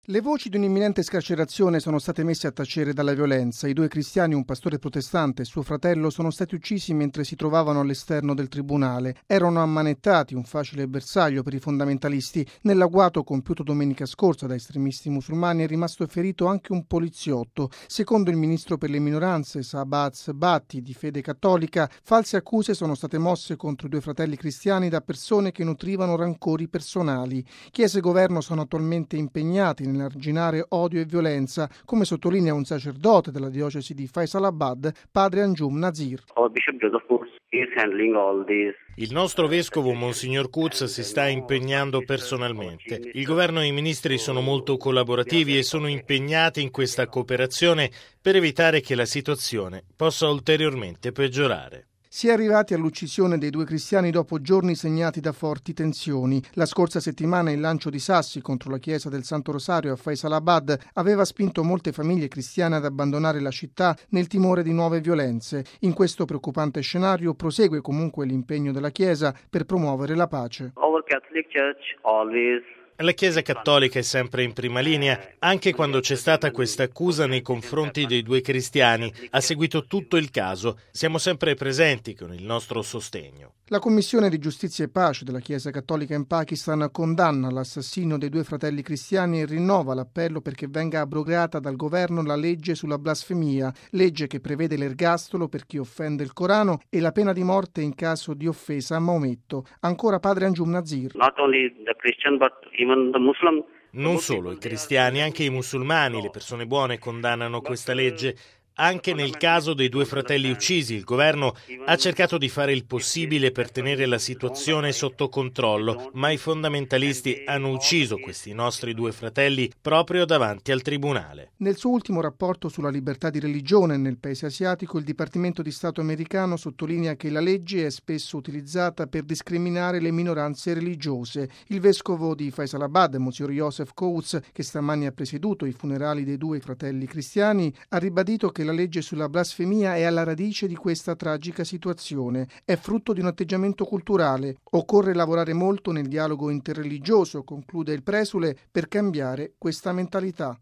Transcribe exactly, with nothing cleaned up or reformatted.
Le voci di un'imminente scarcerazione sono state messe a tacere dalla violenza. I due cristiani, un pastore protestante e suo fratello, sono stati uccisi mentre si trovavano all'esterno del tribunale. Erano ammanettati, un facile bersaglio per i fondamentalisti. Nell'agguato compiuto domenica scorsa da estremisti musulmani è rimasto ferito anche un poliziotto. Secondo il ministro per le minoranze, Shahbaz Bhatti, di fede cattolica, false accuse sono state mosse contro i due fratelli cristiani da persone che nutrivano rancori personali. Chiesa e governo sono attualmente impegnati nel arginare odio e violenza, come sottolinea un sacerdote della diocesi di Faisalabad, padre Anjum Nazir. Il nostro vescovo Monsignor Quds si sta impegnando personalmente. Il governo e i ministri sono molto collaborativi e sono impegnati in questa cooperazione per evitare che la situazione possa ulteriormente peggiorare. Si è arrivati all'uccisione dei due cristiani dopo giorni segnati da forti tensioni. La scorsa settimana il lancio di sassi contro la chiesa del Santo Rosario a Faisalabad aveva spinto molte famiglie cristiane ad abbandonare la città nel timore di nuove violenze. In questo preoccupante scenario prosegue comunque l'impegno della Chiesa per promuovere la pace. Our Catholic Church always La Chiesa Cattolica è sempre in prima linea, anche quando c'è stata questa accusa nei confronti dei due cristiani. Ha seguito tutto il caso. Siamo sempre presenti con il nostro sostegno. La Commissione di Giustizia e Pace della Chiesa Cattolica in Pakistan condanna l'assassinio dei due fratelli cristiani e rinnova l'appello perché venga abrogata dal governo la legge sulla blasfemia, legge che prevede l'ergastolo per chi offende il Corano e la pena di morte in caso di offesa a Maometto. Ancora padre Anjum Nazir. Not only the Christian, but even the Muslim. Non solo i cristiani, anche i musulmani, le persone buone condannano questa legge. Anche nel caso dei due fratelli uccisi, il governo ha cercato di fare il possibile per tenere la situazione sotto controllo, ma i fondamentalisti hanno ucciso questi nostri due fratelli proprio davanti al tribunale. Nel suo ultimo rapporto sulla libertà di religione nel paese asiatico, il Dipartimento di Stato americano sottolinea che la legge è spesso utilizzata per discriminare le minoranze religiose. Il vescovo di Faisalabad, Monsignor Joseph Coates, che stamani ha presieduto i funerali dei due fratelli cristiani, ha ribadito che la legge sulla blasfemia è alla radice di questa tragica situazione. È frutto di un atteggiamento culturale. Occorre lavorare molto nel dialogo interreligioso, conclude il presule, per cambiare questa mentalità.